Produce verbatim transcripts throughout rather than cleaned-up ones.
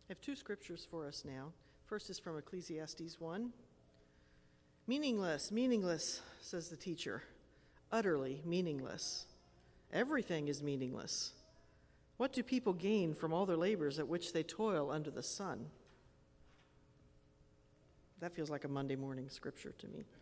I have two scriptures for us now. First is from Ecclesiastes one. Meaningless, meaningless, says the teacher. Utterly meaningless. Everything is meaningless. What do people gain from all their labors at which they toil under the sun? That feels like a Monday morning scripture to me.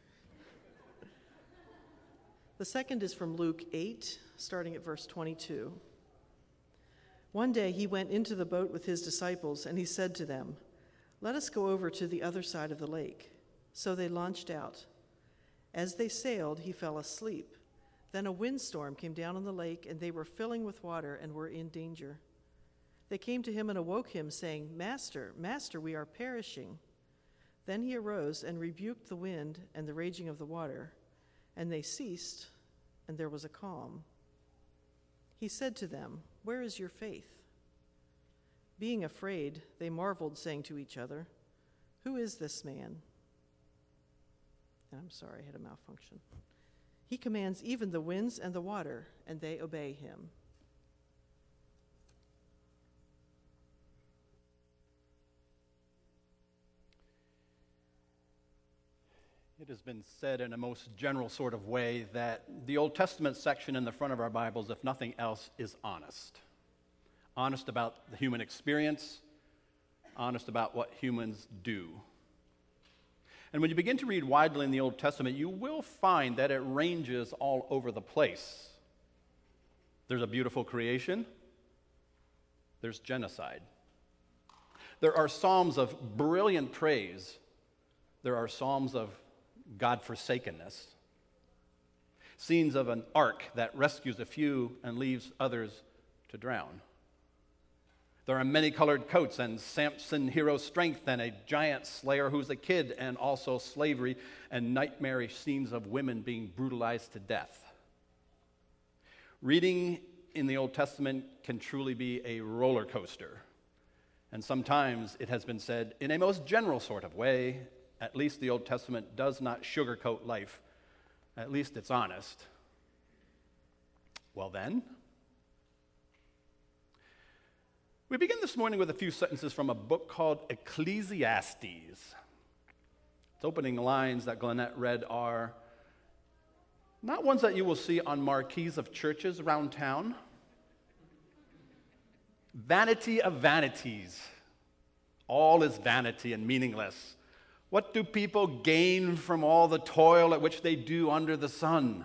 The second is from Luke eight, starting at verse twenty-two. One day he went into the boat with his disciples, and he said to them, "Let us go over to the other side of the lake." So they launched out. As they sailed, he fell asleep. Then a windstorm came down on the lake, and they were filling with water and were in danger. They came to him and awoke him, saying, "Master, Master, we are perishing." Then he arose and rebuked the wind and the raging of the water, and they ceased, and there was a calm. He said to them, "Where is your faith?" Being afraid, they marveled, saying to each other, "Who is this man?" And I'm sorry, I had a malfunction. He commands even the winds and the water, and they obey him. It has been said in a most general sort of way that the Old Testament section in the front of our Bibles, if nothing else, is honest. Honest about the human experience, honest about what humans do. And when you begin to read widely in the Old Testament, you will find that it ranges all over the place. There's a beautiful creation. There's genocide. There are psalms of brilliant praise. There are psalms of God-forsakenness. Scenes of an ark that rescues a few and leaves others to drown. There are many-colored coats and Samson hero strength and a giant slayer who's a kid, and also slavery and nightmarish scenes of women being brutalized to death. Reading in the Old Testament can truly be a roller coaster. And sometimes it has been said in a most general sort of way, at least the Old Testament does not sugarcoat life. At least it's honest. Well then, we begin this morning with a few sentences from a book called Ecclesiastes. Its opening lines that Glenette read are not ones that you will see on marquees of churches around town. Vanity of vanities. All is vanity and meaningless. What do people gain from all the toil at which they do under the sun?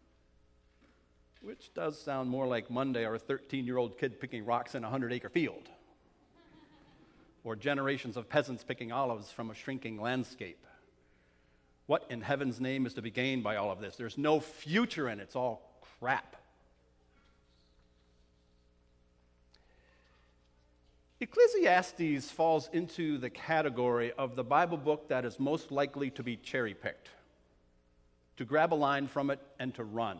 Which does sound more like Monday or a thirteen-year-old kid picking rocks in a hundred-acre field. Or generations of peasants picking olives from a shrinking landscape. What in heaven's name is to be gained by all of this? There's no future in it. It's all crap. Ecclesiastes falls into the category of the Bible book that is most likely to be cherry-picked, to grab a line from it and to run.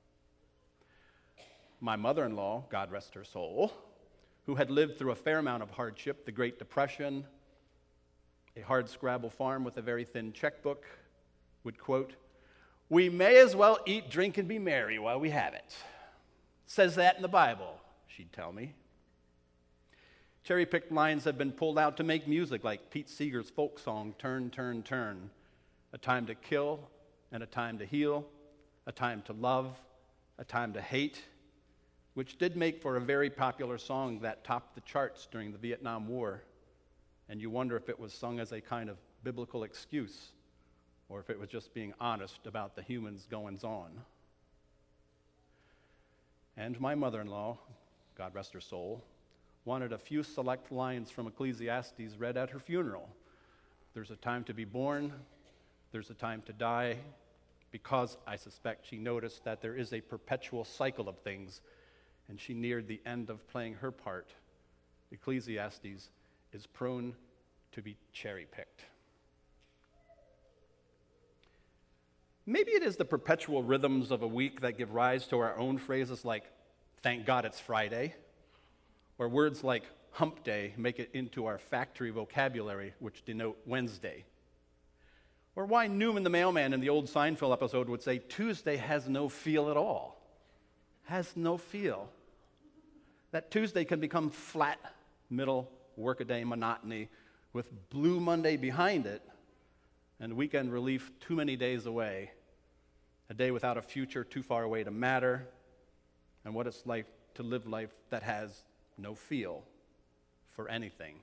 My mother-in-law, God rest her soul, who had lived through a fair amount of hardship, the Great Depression, a hard-scrabble farm with a very thin checkbook, would quote, "We may as well eat, drink, and be merry while we have it." Says that in the Bible, she'd tell me. Cherry-picked lines have been pulled out to make music, like Pete Seeger's folk song, "Turn, Turn, Turn." A time to kill and a time to heal, a time to love, a time to hate, which did make for a very popular song that topped the charts during the Vietnam War. And you wonder if it was sung as a kind of biblical excuse, or if it was just being honest about the humans' goings-on. And my mother-in-law, God rest her soul, wanted a few select lines from Ecclesiastes read at her funeral. There's a time to be born, there's a time to die, because I suspect she noticed that there is a perpetual cycle of things, and she neared the end of playing her part. Ecclesiastes is prone to be cherry-picked. Maybe it is the perpetual rhythms of a week that give rise to our own phrases like, "Thank God it's Friday," or words like "hump day" make it into our factory vocabulary, which denote Wednesday. Or why Newman the mailman in the old Seinfeld episode would say, "Tuesday has no feel at all." Has no feel. That Tuesday can become flat, middle, workaday monotony with Blue Monday behind it and weekend relief too many days away, a day without a future too far away to matter, and what it's like to live life that has no feel for anything.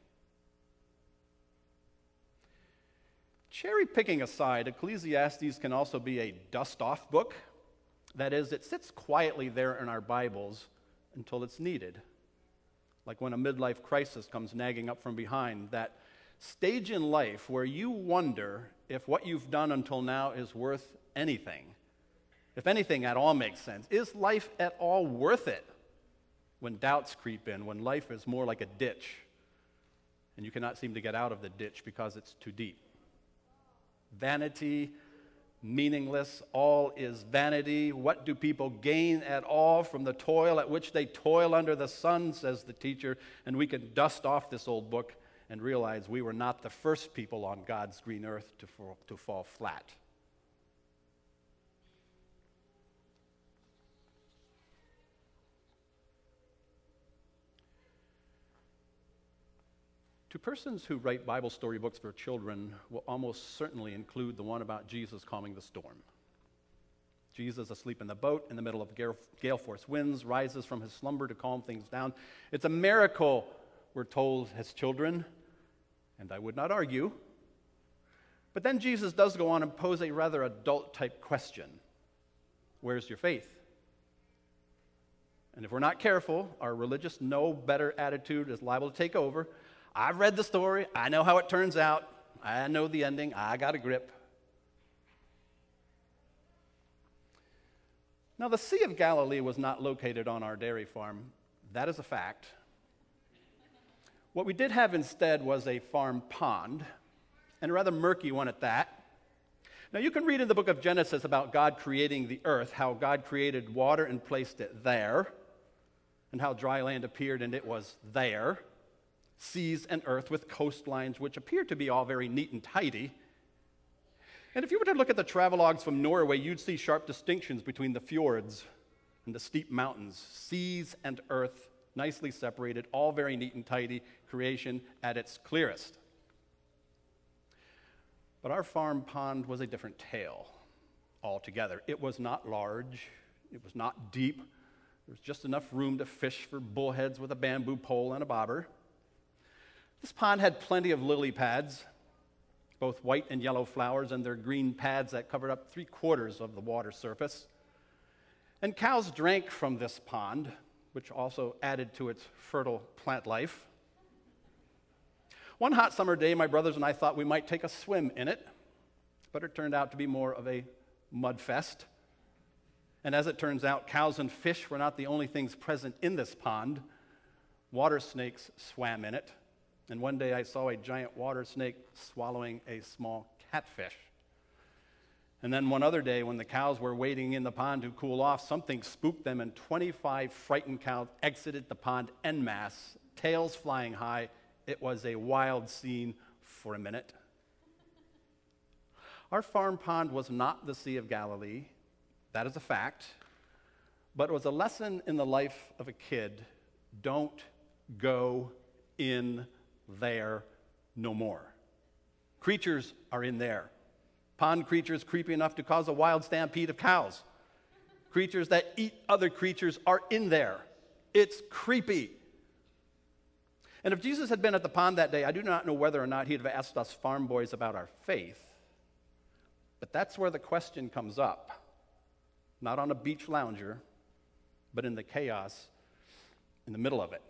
Cherry picking aside, Ecclesiastes can also be a dust-off book. That is, it sits quietly there in our Bibles until it's needed. Like when a midlife crisis comes nagging up from behind, that stage in life where you wonder if what you've done until now is worth anything. If anything at all makes sense. Is life at all worth it? When doubts creep in, when life is more like a ditch, and you cannot seem to get out of the ditch because it's too deep. Vanity, meaningless, all is vanity. What do people gain at all from the toil at which they toil under the sun, says the teacher, and we can dust off this old book and realize we were not the first people on God's green earth to fall, to fall flat. To persons who write Bible story books for children will almost certainly include the one about Jesus calming the storm. Jesus, asleep in the boat in the middle of gale, gale force winds, rises from his slumber to calm things down. It's a miracle, we're told as children, and I would not argue. But then Jesus does go on and pose a rather adult-type question. Where's your faith? And if we're not careful, our religious know-better attitude is liable to take over. I've read the story. I know how it turns out. I know the ending. I got a grip. Now, the Sea of Galilee was not located on our dairy farm. That is a fact. What we did have instead was a farm pond, and a rather murky one at that. Now, you can read in the book of Genesis about God creating the earth, how God created water and placed it there, and how dry land appeared and it was there. Seas and earth with coastlines which appear to be all very neat and tidy. And if you were to look at the travelogues from Norway, you'd see sharp distinctions between the fjords and the steep mountains. Seas and earth, nicely separated, all very neat and tidy, creation at its clearest. But our farm pond was a different tale altogether. It was not large. It was not deep. There was just enough room to fish for bullheads with a bamboo pole and a bobber. This pond had plenty of lily pads, both white and yellow flowers, and their green pads that covered up three quarters of the water surface. And cows drank from this pond, which also added to its fertile plant life. One hot summer day, my brothers and I thought we might take a swim in it, but it turned out to be more of a mud fest. And as it turns out, cows and fish were not the only things present in this pond. Water snakes swam in it. And one day I saw a giant water snake swallowing a small catfish. And then one other day when the cows were wading in the pond to cool off, something spooked them and twenty-five frightened cows exited the pond en masse, tails flying high. It was a wild scene for a minute. Our farm pond was not the Sea of Galilee. That is a fact. But it was a lesson in the life of a kid. Don't go in there no more. Creatures are in there. Pond creatures creepy enough to cause a wild stampede of cows. Creatures that eat other creatures are in there. It's creepy. And if Jesus had been at the pond that day, I do not know whether or not he'd have asked us farm boys about our faith. But that's where the question comes up. Not on a beach lounger, but in the chaos in the middle of it.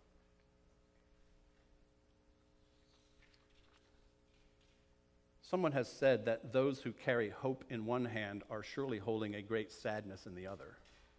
Someone has said that those who carry hope in one hand are surely holding a great sadness in the other.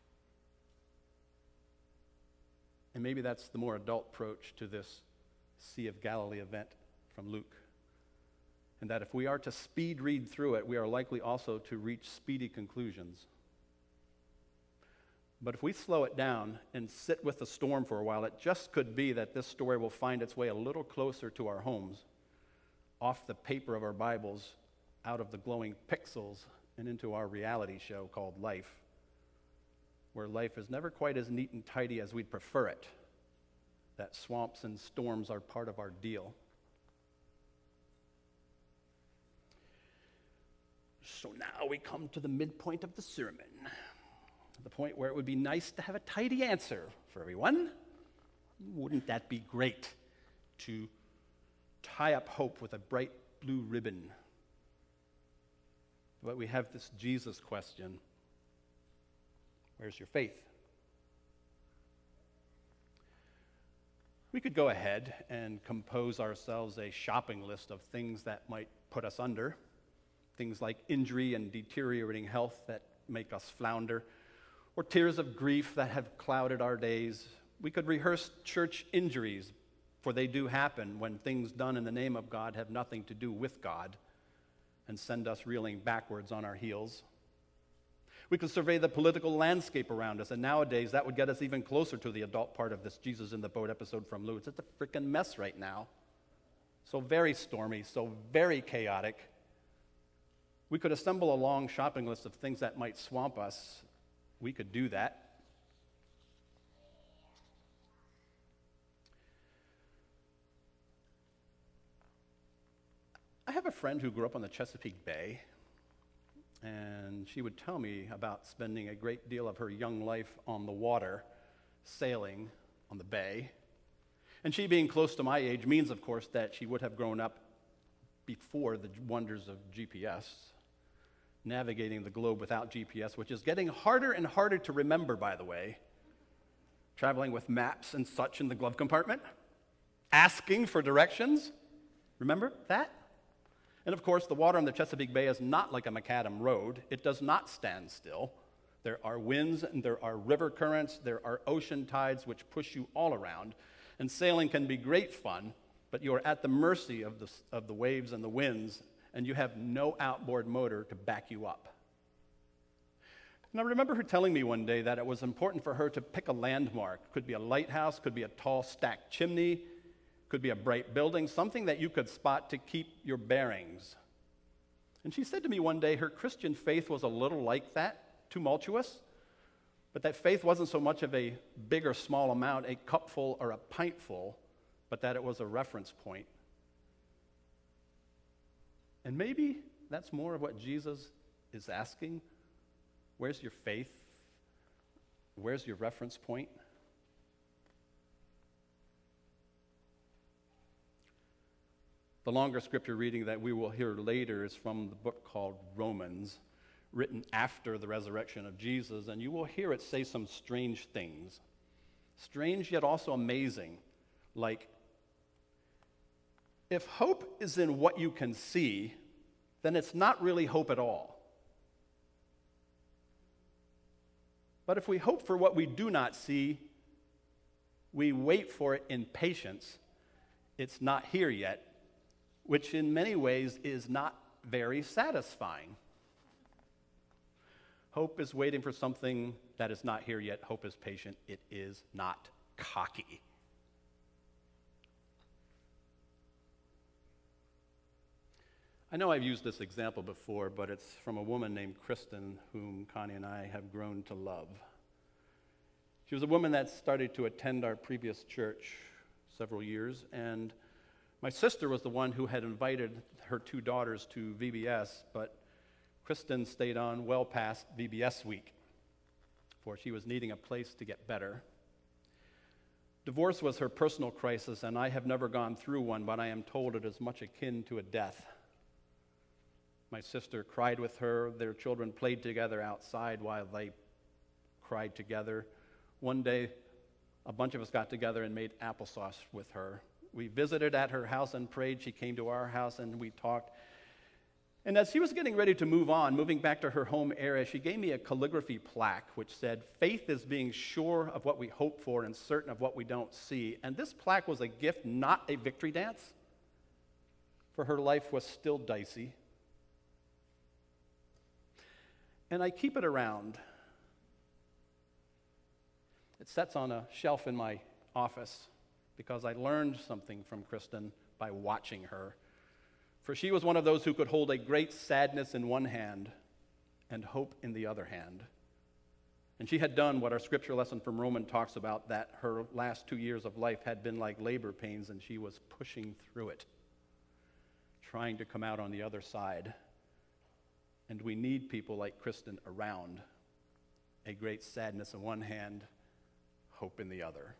And maybe that's the more adult approach to this Sea of Galilee event from Luke. And that if we are to speed read through it, we are likely also to reach speedy conclusions. But if we slow it down and sit with the storm for a while, it just could be that this story will find its way a little closer to our homes, off the paper of our Bibles, out of the glowing pixels, and into our reality show called life, where life is never quite as neat and tidy as we'd prefer it, that swamps and storms are part of our deal. So now we come to the midpoint of the sermon, the point where it would be nice to have a tidy answer for everyone. Wouldn't that be great to tie up hope with a bright blue ribbon? But we have this Jesus question. Where's your faith? We could go ahead and compose ourselves a shopping list of things that might put us under, things like injury and deteriorating health that make us flounder, or tears of grief that have clouded our days. We could rehearse church injuries, for they do happen when things done in the name of God have nothing to do with God and send us reeling backwards on our heels. We could survey the political landscape around us, and nowadays that would get us even closer to the adult part of this Jesus in the Boat episode from Luke. It's a freaking mess right now. So very stormy, so very chaotic. We could assemble a long shopping list of things that might swamp us. We could do that. I have a friend who grew up on the Chesapeake Bay, and she would tell me about spending a great deal of her young life on the water, sailing on the bay. And she being close to my age means, of course, that she would have grown up before the wonders of G P S, navigating the globe without G P S, which is getting harder and harder to remember, by the way. Traveling with maps and such in the glove compartment, asking for directions. Remember that? And of course, the water on the Chesapeake Bay is not like a macadam road. It does not stand still. There are winds and there are river currents. There are ocean tides which push you all around. And sailing can be great fun, but you are at the mercy of the, of the waves and the winds, and you have no outboard motor to back you up. And I remember her telling me one day that it was important for her to pick a landmark. Could be a lighthouse, could be a tall stacked chimney, could be a bright building, something that you could spot to keep your bearings. And she said to me one day her Christian faith was a little like that, tumultuous, but that faith wasn't so much of a big or small amount, a cupful or a pintful, but that it was a reference point. And maybe that's more of what Jesus is asking. Where's your faith? Where's your reference point? The longer scripture reading that we will hear later is from the book called Romans, written after the resurrection of Jesus, and you will hear it say some strange things. Strange yet also amazing, like, if hope is in what you can see, then it's not really hope at all. But if we hope for what we do not see, we wait for it in patience. It's not here yet, which in many ways is not very satisfying. Hope is waiting for something that is not here yet. Hope is patient. It is not cocky. I know I've used this example before, but it's from a woman named Kristen, whom Connie and I have grown to love. She was a woman that started to attend our previous church several years, and my sister was the one who had invited her two daughters to V B S, but Kristen stayed on well past V B S week, for she was needing a place to get better. Divorce was her personal crisis, and I have never gone through one, but I am told it is much akin to a death. My sister cried with her. Their children played together outside while they cried together. One day, a bunch of us got together and made applesauce with her. We visited at her house and prayed. She came to our house and we talked. And as she was getting ready to move on, moving back to her home area, she gave me a calligraphy plaque which said, "Faith is being sure of what we hope for and certain of what we don't see." And this plaque was a gift, not a victory dance, for her life was still dicey. And I keep it around. It sits on a shelf in my office because I learned something from Kristen by watching her. For she was one of those who could hold a great sadness in one hand and hope in the other hand. And she had done what our scripture lesson from Romans talks about, that her last two years of life had been like labor pains, and she was pushing through it, trying to come out on the other side. And we need people like Kristen around. A great sadness in one hand, hope in the other.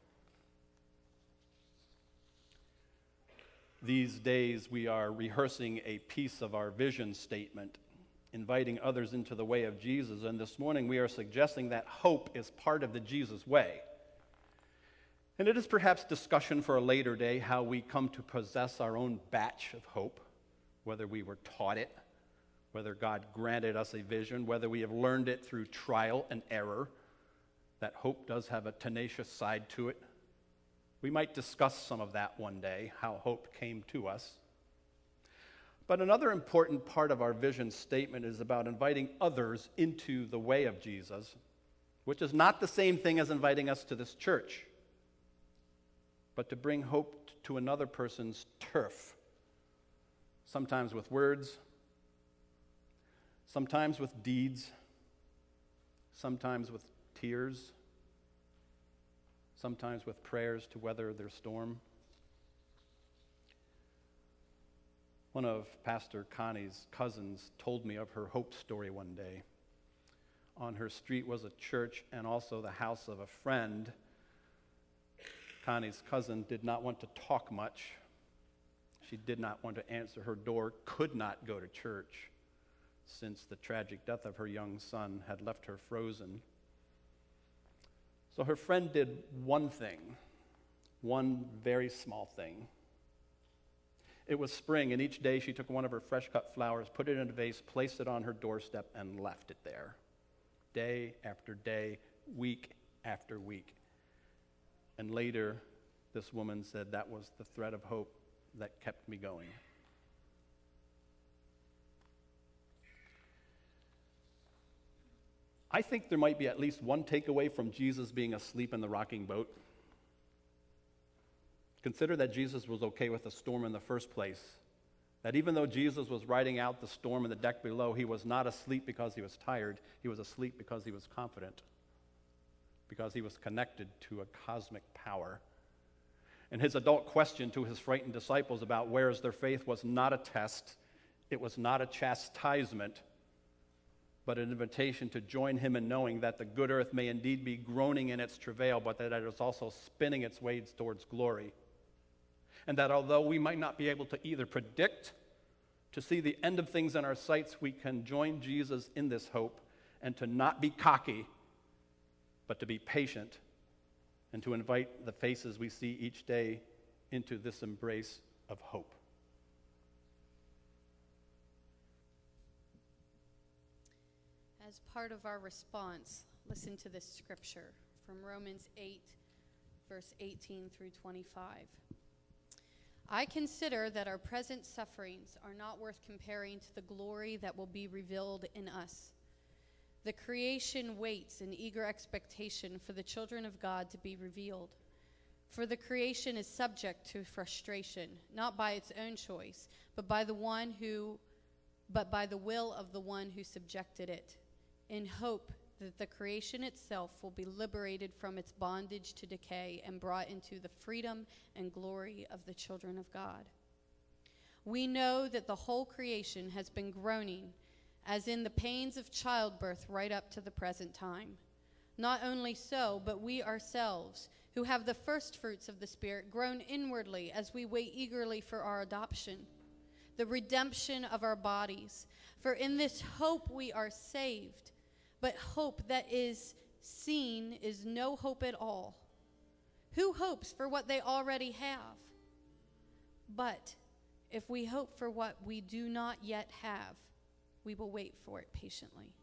These days we are rehearsing a piece of our vision statement, inviting others into the way of Jesus. And this morning we are suggesting that hope is part of the Jesus way. And it is perhaps discussion for a later day how we come to possess our own batch of hope, whether we were taught it, whether God granted us a vision, whether we have learned it through trial and error, that hope does have a tenacious side to it. We might discuss some of that one day, how hope came to us. But another important part of our vision statement is about inviting others into the way of Jesus, which is not the same thing as inviting us to this church, but to bring hope to another person's turf, sometimes with words, sometimes with deeds, sometimes with tears, sometimes with prayers to weather their storm. One of Pastor Connie's cousins told me of her hope story one day. On her street was a church and also the house of a friend. Connie's cousin did not want to talk much. She did not want to answer her door, could not go to church, since the tragic death of her young son had left her frozen. So her friend did one thing, one very small thing. It was spring, and each day she took one of her fresh-cut flowers, put it in a vase, placed it on her doorstep, and left it there. Day after day, week after week. And later, this woman said, that was the thread of hope that kept me going. I think there might be at least one takeaway from Jesus being asleep in the rocking boat. Consider that Jesus was okay with the storm in the first place. That even though Jesus was riding out the storm in the deck below, he was not asleep because he was tired. He was asleep because he was confident, because he was connected to a cosmic power. And his adult question to his frightened disciples about where is their faith was not a test. It was not a chastisement, but an invitation to join him in knowing that the good earth may indeed be groaning in its travail, but that it is also spinning its waves towards glory. And that although we might not be able to either predict, to see the end of things in our sights, we can join Jesus in this hope and to not be cocky, but to be patient and to invite the faces we see each day into this embrace of hope. As part of our response, listen to this scripture from Romans eight, verse eighteen through twenty-five. I consider that our present sufferings are not worth comparing to the glory that will be revealed in us. The creation waits in eager expectation for the children of God to be revealed. For the creation is subject to frustration, not by its own choice, but by the one who, but by the will of the one who subjected it, in hope that the creation itself will be liberated from its bondage to decay and brought into the freedom and glory of the children of God. We know that the whole creation has been groaning as in the pains of childbirth right up to the present time. Not only so, but we ourselves, who have the first fruits of the Spirit, groan inwardly as we wait eagerly for our adoption, the redemption of our bodies. For in this hope we are saved. But hope that is seen is no hope at all. Who hopes for what they already have? But if we hope for what we do not yet have, we will wait for it patiently.